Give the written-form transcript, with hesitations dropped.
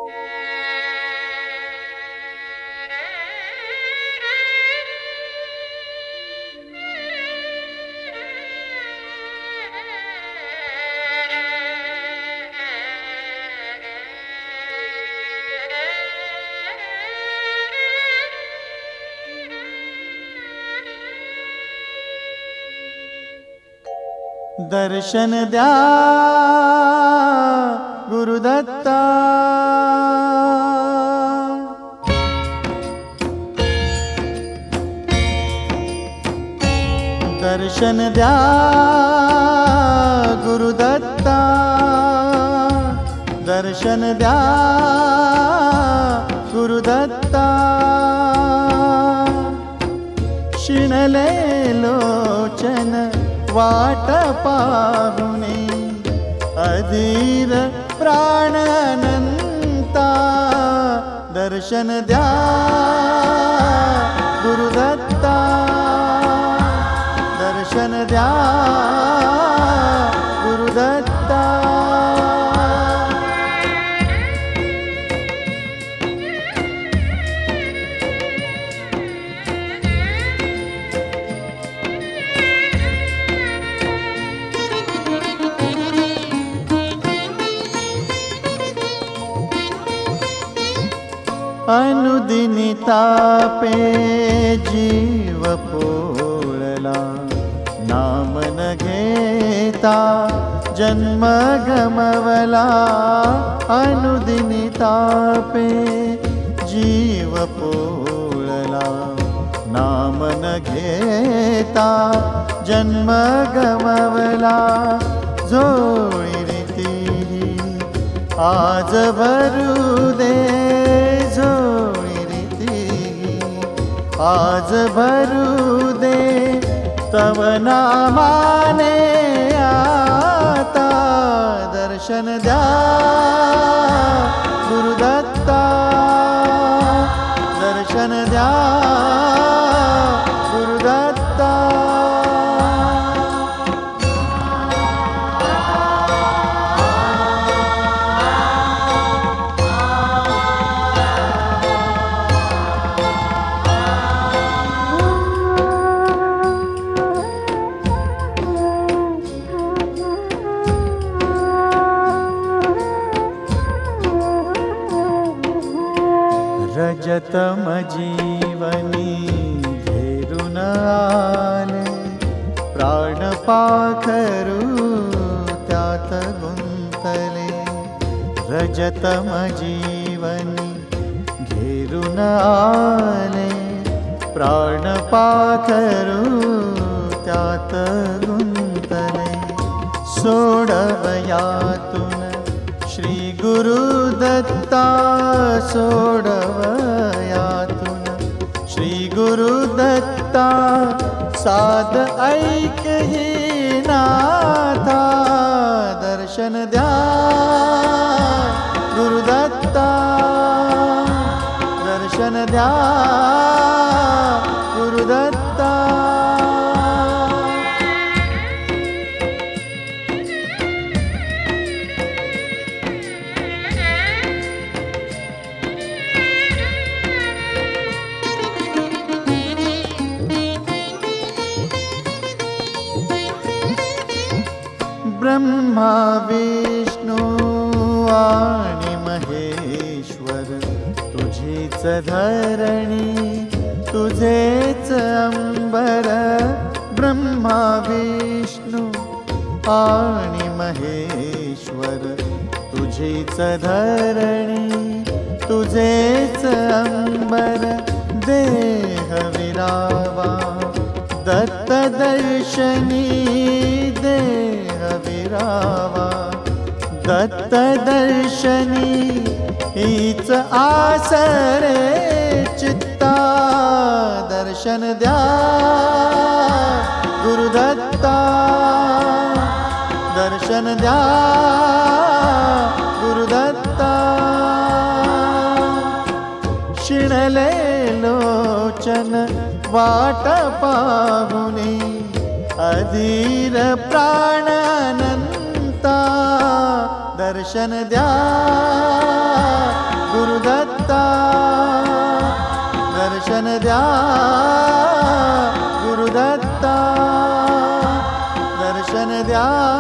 दर्शन द्या गुरुदत्ता, दर्शन द्या गुरुदत्ता, दर्शन द्या गुरुदत्ता। शिणले लोचन वाट पाहुने, अधीर प्राणनंता। दर्शन द्या गुरुदत्ता, दर्शन द्या गुरुदत्ता। अनुदिनी तापे जीव पोळला, नाम न घेता जन्म गमवला। अनुदिनी तापे जीव पोळला, नाम न घेता जन्म गमवला। झोळी रीती आज भरू दे, झोळी रीती आज भरू दे। तव नामाने आता दर्शन द्या गुरुदत्ता, दर्शन द्या गुरुदत्ता। रजतम जीवनी घेरून आले, प्राण पाखरू त्यात गुंतले। रजतम जीवनी घेरून आले, प्राण पाखरू त्यात गुंतले। सोडवयातून श्री गुरुदत्ता, सोडवयातून श्री गुरुदत्ता। साध ऐक ही नाथा, दर्शन द्या गुरुदत्ता, दर्शन द्या गुरुदत्ता। ब्रह्मा विष्णू आणि महेश्वर, तुझीच धरणी तुझेच अंबर। ब्रह्मा विष्णू आणि महेश्वर, तुझीच धरणी तुझेच अंबर। देह विरावा दत्त दर्शनी, देह विरावा दत्त दर्शनी। हीच आसरे चित्ता, दर्शन द्या गुरुदत्ता, दर्शन द्या गुरुदत्ता। शिणले लोचन वाट पाहुने, अधीर प्राणनंता। दर्शन द्या झाल्या